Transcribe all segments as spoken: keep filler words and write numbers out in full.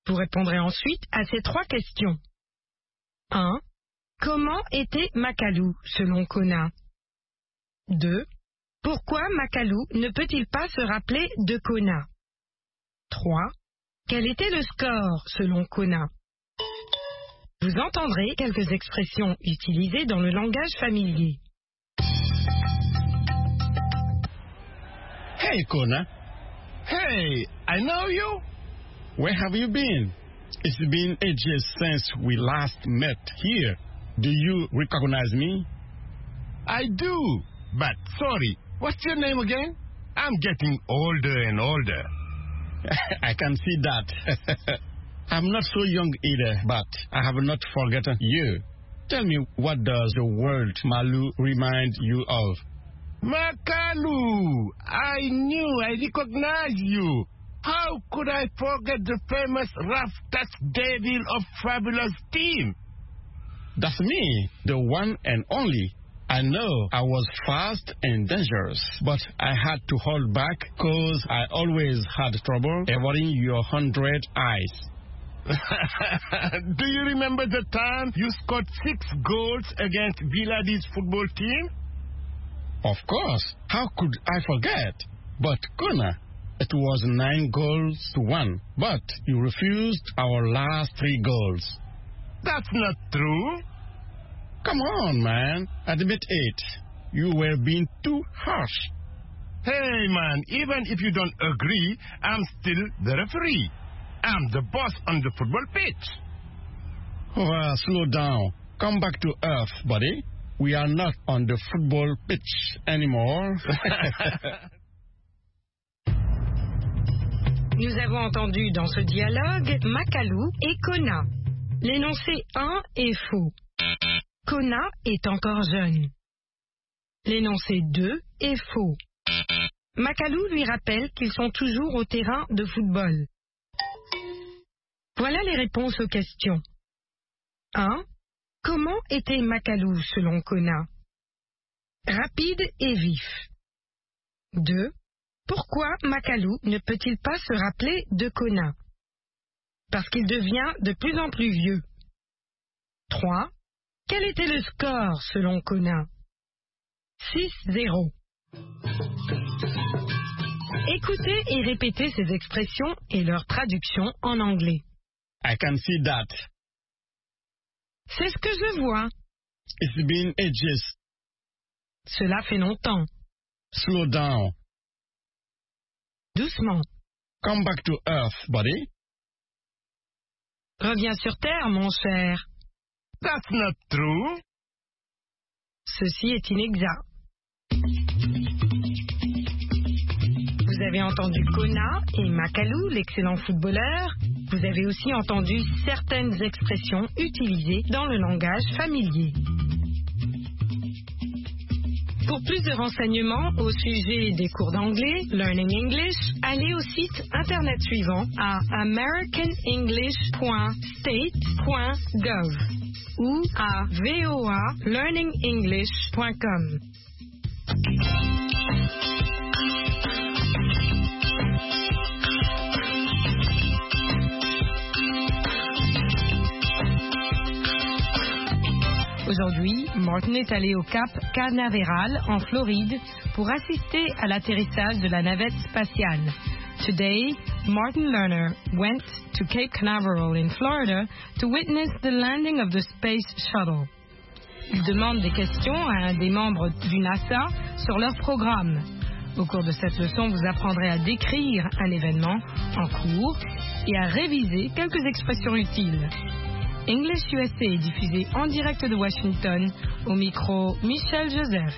Vous répondrez ensuite à ces trois questions. un. Comment était Makalu selon Kona? deux. Pourquoi Makalu ne peut-il pas se rappeler de Kona? trois. Quel était le score selon Kona? Vous entendrez quelques expressions utilisées dans le langage familier. Hey, Kona. Hey, I know you. Where have you been? It's been ages since we last met here. Do you recognize me? I do, but sorry, what's your name again? I'm getting older and older. I can see that. I'm not so young either, but I have not forgotten you. Tell me, what does the word Malu remind you of? Makalu! I knew I recognized you. How could I forget the famous rough touch devil of Fabulous Team? That's me, the one and only. I know I was fast and dangerous, but I had to hold back because I always had trouble avoiding your hundred eyes. Do you remember the time you scored six goals against Villadis football team? Of course. How could I forget? But Kona, it was nine goals to one, but you refused our last three goals. That's not true. Come on, man. Admit it. You were being too harsh. Hey, man, even if you don't agree, I'm still the referee. I'm the boss on the football pitch. Well, slow down. Come back to earth, buddy. We are not on the football pitch anymore. Nous avons entendu dans ce dialogue Makalu et Kona. L'énoncé un est faux. Kona est encore jeune. L'énoncé deux est faux. Makalu lui rappelle qu'ils sont toujours au terrain de football. Voilà les réponses aux questions. un. Comment était Makalu selon Kona? Rapide et vif. deux. Pourquoi Makalu ne peut-il pas se rappeler de Kona? Parce qu'il devient de plus en plus vieux. trois. Quel était le score selon Kona? six zéro. Écoutez et répétez ces expressions et leur traduction en anglais. I can see that. C'est ce que je vois. It's been ages. Cela fait longtemps. Slow down. Doucement. Come back to earth, buddy. Reviens sur terre, mon cher. That's not true. Ceci est inexact. Vous avez entendu Kona et Makalu, l'excellent footballeur. Vous avez aussi entendu certaines expressions utilisées dans le langage familier. Pour plus de renseignements au sujet des cours d'anglais, Learning English, allez au site internet suivant à american english point state point gov ou à voa learning english point com. Aujourd'hui, Martin est allé au Cap Canaveral en Floride pour assister à l'atterrissage de la navette spatiale. Today, Martin Lerner went to Cape Canaveral in Florida to witness the landing of the Space Shuttle. Il demande des questions à un des membres du NASA sur leur programme. Au cours de cette leçon, vous apprendrez à décrire un événement en cours et à réviser quelques expressions utiles. English U S A est diffusé en direct de Washington, au micro Michel Joseph.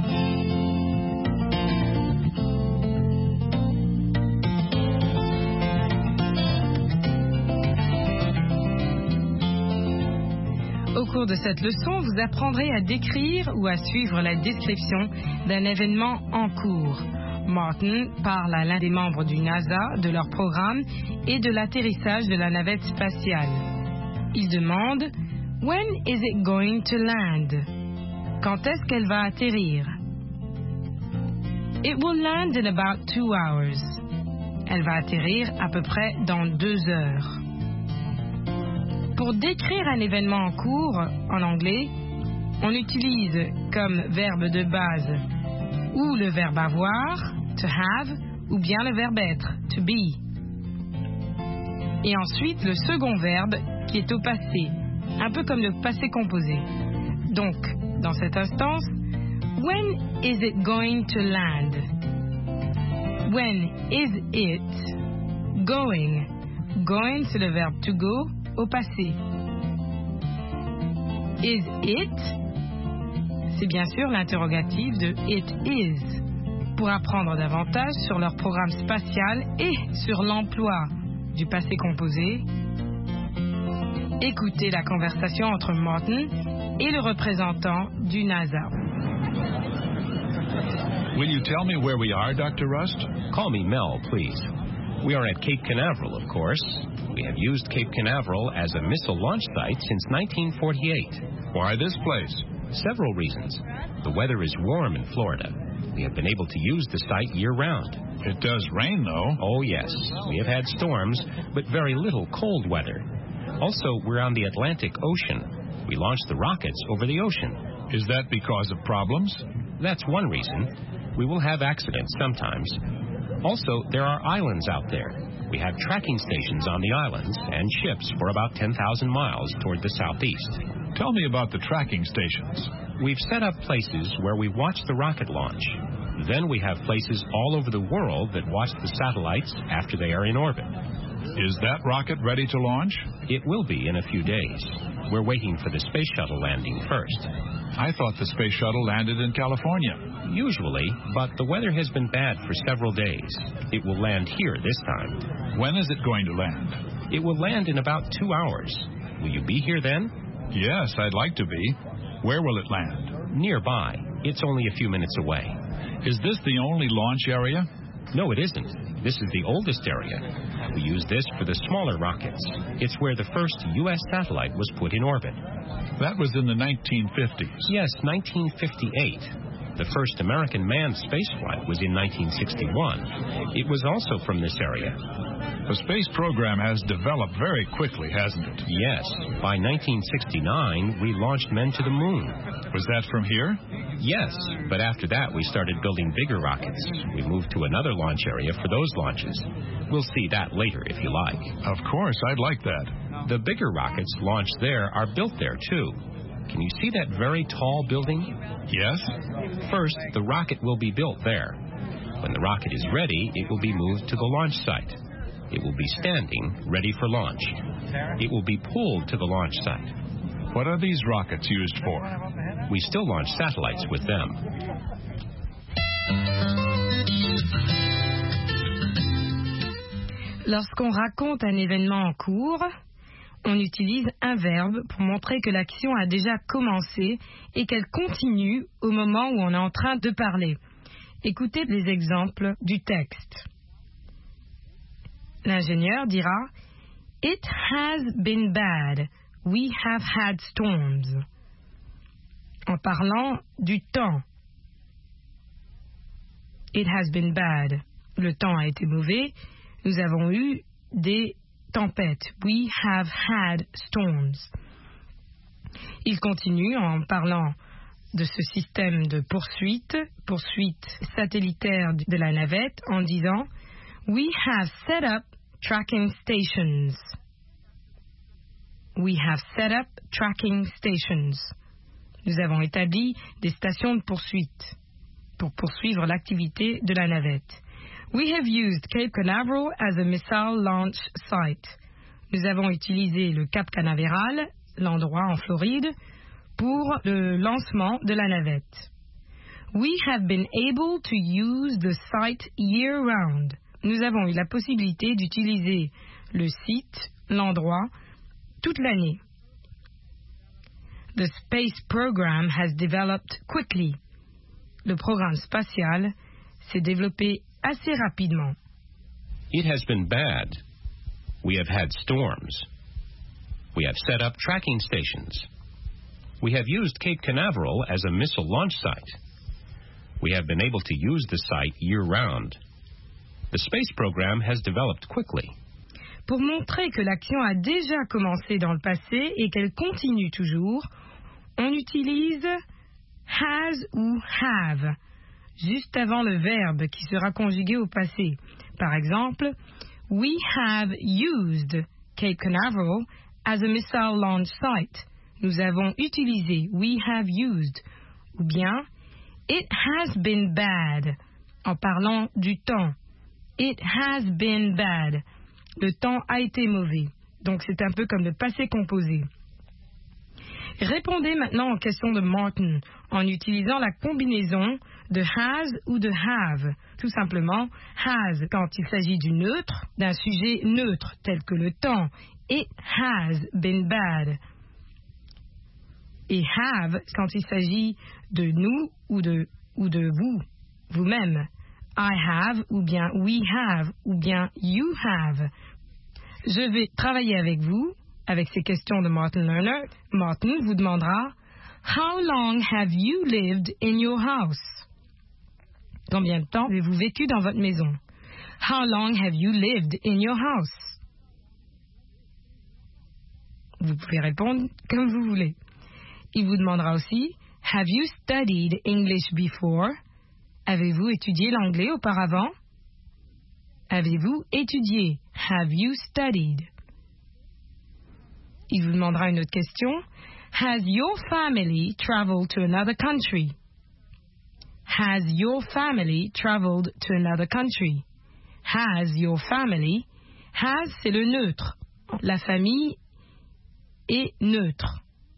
Au cours de cette leçon, vous apprendrez à décrire ou à suivre la description d'un événement en cours. Martin parle à l'un des membres du NASA de leur programme et de l'atterrissage de la navette spatiale. Il demande « When is it going to land ?» Quand est-ce qu'elle va atterrir? It will land in about two hours. Elle va atterrir à peu près dans deux heures. Pour décrire un événement en cours, en anglais, on utilise comme verbe de base ou le verbe avoir, to have, ou bien le verbe être, to be. Et ensuite, le second verbe qui est au passé, un peu comme le passé composé. Donc, dans cette instance, when is it going to land? When is it going? Going, c'est le verbe to go au passé. Is it? C'est bien sûr l'interrogatif de it is. Pour apprendre davantage sur leur programme spatial et sur l'emploi du passé composé, écoutez la conversation entre Martin et le représentant du NASA. Will you tell me where we are, Doctor Rust? Call me Mel, please. We are at Cape Canaveral, of course. We have used Cape Canaveral as a missile launch site since nineteen forty-eight. Why this place? Several reasons. The weather is warm in Florida. We have been able to use the site year-round. It does rain, though. Oh, yes. We have had storms, but very little cold weather. Also, we're on the Atlantic Ocean. We launch the rockets over the ocean. Is that because of problems? That's one reason. We will have accidents sometimes. Also, there are islands out there. We have tracking stations on the islands and ships for about ten thousand miles toward the southeast. Tell me about the tracking stations. We've set up places where we watch the rocket launch. Then we have places all over the world that watch the satellites after they are in orbit. Is that rocket ready to launch? It will be in a few days. We're waiting for the space shuttle landing first. I thought the space shuttle landed in California. Usually, but the weather has been bad for several days. It will land here this time. When is it going to land? It will land in about two hours. Will you be here then? Yes, I'd like to be. Where will it land? Nearby. It's only a few minutes away. Is this the only launch area? No, it isn't. This is the oldest area. We use this for the smaller rockets. It's where the first U S satellite was put in orbit. That was in the nineteen fifties. Yes, nineteen fifty-eight. The first American manned spaceflight was in nineteen sixty-one. It was also from this area. The space program has developed very quickly, hasn't it? Yes. By nineteen sixty-nine, we launched men to the moon. Was that from here? Yes, but after that we started building bigger rockets. We moved to another launch area for those launches. We'll see that later if you like. Of course, I'd like that. The bigger rockets launched there are built there, too. Can you see that very tall building? Yes. First, the rocket will be built there. When the rocket is ready, it will be moved to the launch site. It will be standing, ready for launch. It will be pulled to the launch site. What are these rockets used for? We still launch satellites with them. Lorsqu'on raconte un événement en cours, on utilise un verbe pour montrer que l'action a déjà commencé et qu'elle continue au moment où on est en train de parler. Écoutez les exemples du texte. L'ingénieur dira « It has been bad. We have had storms. » En parlant du temps. It has been bad. Le temps a été mauvais. Nous avons eu des tempêtes. We have had storms. Il continue en parlant de ce système de poursuite, poursuite satellitaire de la navette, en disant We have set up tracking stations. We have set up tracking stations. Nous avons établi des stations de poursuite pour poursuivre l'activité de la navette. We have used Cape Canaveral as a missile launch site. Nous avons utilisé le Cap Canaveral, l'endroit en Floride, pour le lancement de la navette. We have been able to use the site year-round. Nous avons eu la possibilité d'utiliser le site, l'endroit, toute l'année. The space program has developed quickly. Le programme spatial s'est développé assez rapidement. It has been bad. We have had storms. We have set up tracking stations. We have used Cape Canaveral as a missile launch site. We have been able to use the site year-round. The space program has developed quickly. Pour montrer que l'action a déjà commencé dans le passé et qu'elle continue toujours, on utilise has ou have, juste avant le verbe qui sera conjugué au passé. Par exemple, we have used Cape Canaveral as a missile launch site. Nous avons utilisé, we have used. Ou bien, it has been bad, en parlant du temps. It has been bad. Le temps a été mauvais. Donc c'est un peu comme le passé composé. Répondez maintenant aux questions de Martin en utilisant la combinaison de has ou de have. Tout simplement, has quand il s'agit du neutre, d'un sujet neutre tel que le temps. It has been bad. Et have quand il s'agit de nous ou de, ou de vous, vous-même. I have ou bien we have ou bien you have. Je vais travailler avec vous avec ces questions de Martin Lerner. Martin vous demandera How long have you lived in your house? Combien de temps avez-vous vécu dans votre maison? How long have you lived in your house? Vous pouvez répondre comme vous voulez. Il vous demandera aussi Have you studied English before? Avez-vous étudié l'anglais auparavant? Avez-vous étudié? Have you studied? Il vous demandera une autre question. Has your family traveled to another country? Has your family traveled to another country? Has your family? Has, c'est le neutre. La famille est neutre.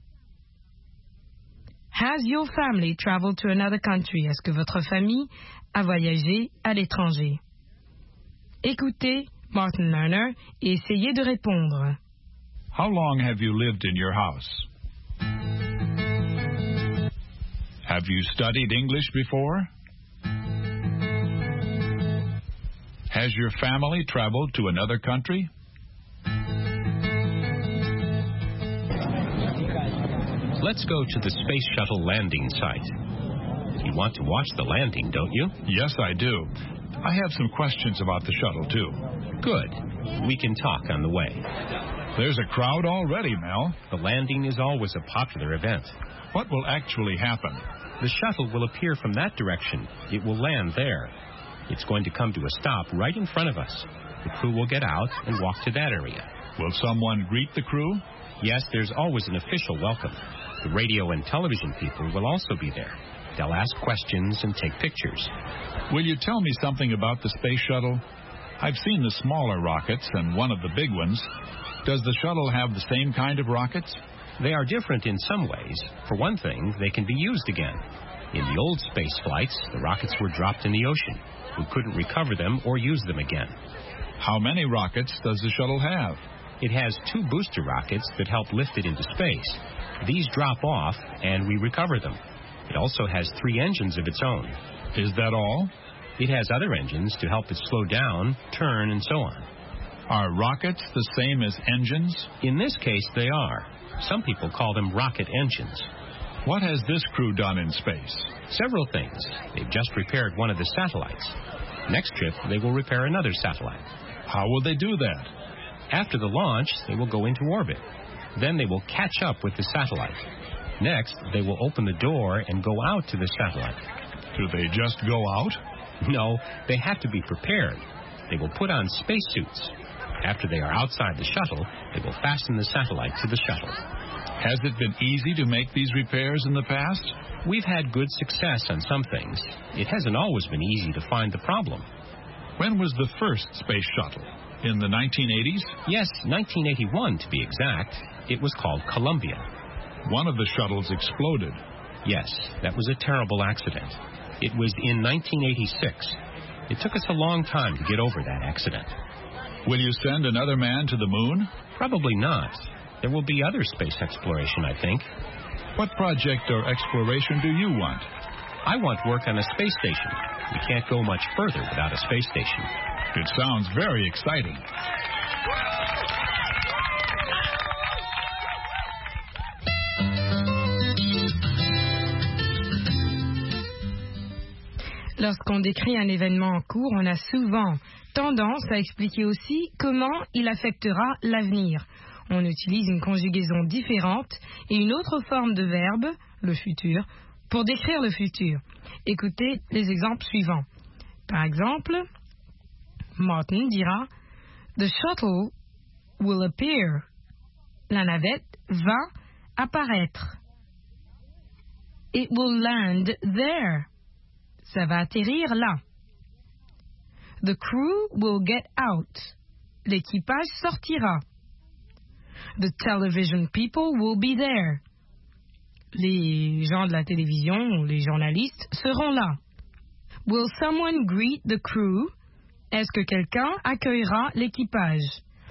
Has your family traveled to another country? Est-ce que votre famille a voyagé à l'étranger? Écoutez Martin Lerner et essayez de répondre. How long have you lived in your house? Have you studied English before? Has your family traveled to another country? Let's go to the Space Shuttle landing site. You want to watch the landing, don't you? Yes, I do. I have some questions about the shuttle, too. Good. We can talk on the way. There's a crowd already, Mel. The landing is always a popular event. What will actually happen? The shuttle will appear from that direction. It will land there. It's going to come to a stop right in front of us. The crew will get out and walk to that area. Will someone greet the crew? Yes, there's always an official welcome. The radio and television people will also be there. They'll ask questions and take pictures. Will you tell me something about the space shuttle? I've seen the smaller rockets and one of the big ones. Does the shuttle have the same kind of rockets? They are different in some ways. For one thing, they can be used again. In the old space flights, the rockets were dropped in the ocean. We couldn't recover them or use them again. How many rockets does the shuttle have? It has two booster rockets that help lift it into space. These drop off, and we recover them. It also has three engines of its own. Is that all? It has other engines to help it slow down, turn, and so on. Are rockets the same as engines? In this case, they are. Some people call them rocket engines. What has this crew done in space? Several things. They've just repaired one of the satellites. Next trip, they will repair another satellite. How will they do that? After the launch, they will go into orbit. Then they will catch up with the satellite. Next, they will open the door and go out to the satellite. Do they just go out? No, they have to be prepared. They will put on spacesuits. After they are outside the shuttle, they will fasten the satellite to the shuttle. Has it been easy to make these repairs in the past? We've had good success on some things. It hasn't always been easy to find the problem. When was the first space shuttle? In the nineteen eighties? Yes, nineteen eighty-one to be exact. It was called Columbia. One of the shuttles exploded. Yes, that was a terrible accident. It was in nineteen eighty-six. It took us a long time to get over that accident. Will you send another man to the moon? Probably not. There will be other space exploration, I think. What project or exploration do you want? I want work on a space station. We can't go much further without a space station. It sounds very exciting. Lorsqu'on décrit un événement en cours, on a souvent tendance à expliquer aussi comment il affectera l'avenir. On utilise une conjugaison différente et une autre forme de verbe, le futur, pour décrire le futur. Écoutez les exemples suivants. Par exemple, Martin dira « The shuttle will appear ». La navette va apparaître. « It will land there ». Ça va atterrir là. « The crew will get out ». L'équipage sortira. « The television people will be there ». Les gens de la télévision ou les journalistes seront là. « Will someone greet the crew » Est-ce que quelqu'un accueillera l'équipage?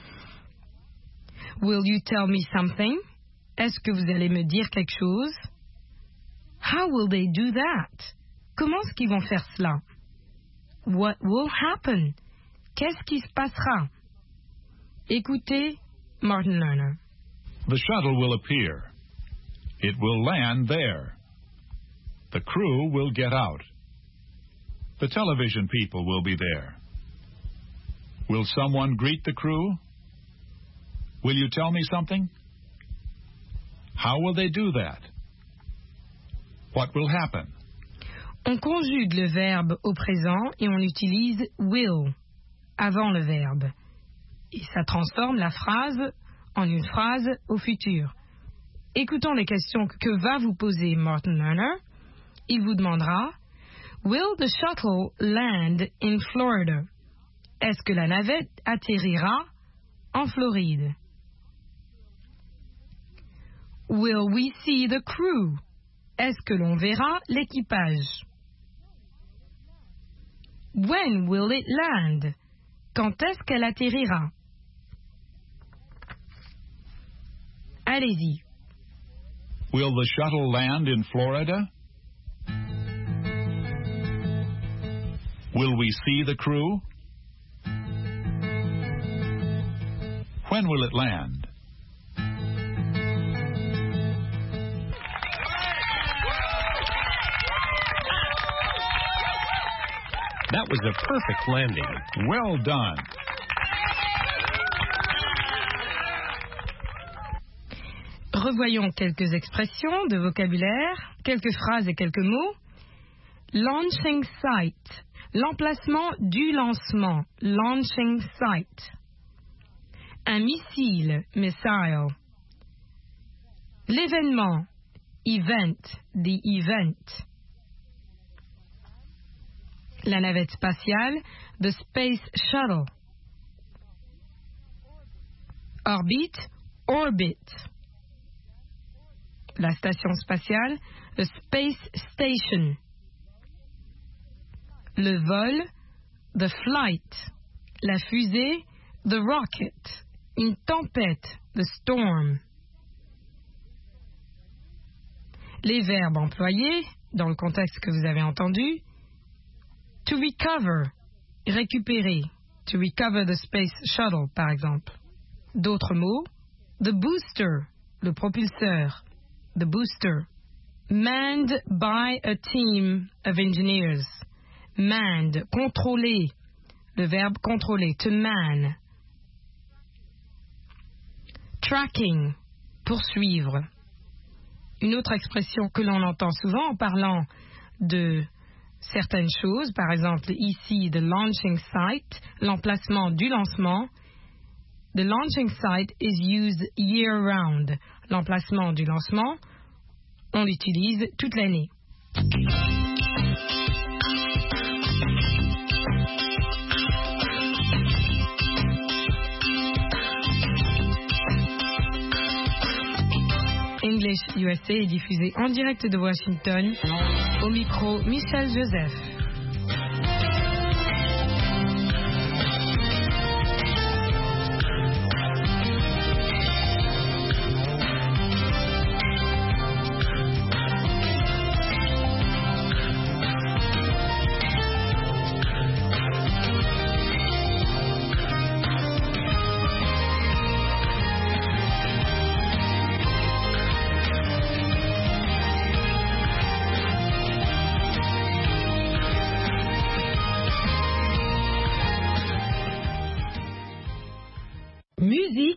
« Will you tell me something » Est-ce que vous allez me dire quelque chose? « How will they do that » Comment est-ce qu'ils vont faire cela? « What will happen » Qu'est-ce qui se passera? Écoutez Martin Lerner. The shuttle will appear. It will land there. The crew will get out. The television people will be there. Will someone greet the crew? Will you tell me something? How will they do that? What will happen? On conjugue le verbe au présent et on utilise will avant le verbe. Et ça transforme la phrase en une phrase au futur. Écoutons les questions que va vous poser Martin Lerner. Il vous demandera « Will the shuttle land in Florida » Est-ce que la navette atterrira en Floride? « Will we see the crew » Est-ce que l'on verra l'équipage? « When will it land » Quand est-ce qu'elle atterrira? Allez-y. Will the shuttle land in Florida? Will we see the crew? When will it land? That was a perfect landing. Well done. Revoyons quelques expressions de vocabulaire, quelques phrases et quelques mots. Launching site, l'emplacement du lancement, launching site. Un missile, missile. L'événement, event, the event. La navette spatiale, the space shuttle. Orbite, orbit. La station spatiale, the space station. Le vol, the flight. La fusée, the rocket. Une tempête, the storm. Les verbes employés, dans le contexte que vous avez entendu, to recover, récupérer, to recover the space shuttle, par exemple. D'autres mots, the booster, le propulseur, the booster. Manned by a team of engineers. Manned, contrôler, le verbe contrôler, to man. Tracking, poursuivre. Une autre expression que l'on entend souvent en parlant de certaines choses, par exemple ici, the launching site, l'emplacement du lancement. The launching site is used year-round. L'emplacement du lancement, on l'utilise toute l'année. English U S A est diffusé en direct de Washington. Au micro, Michel Joseph.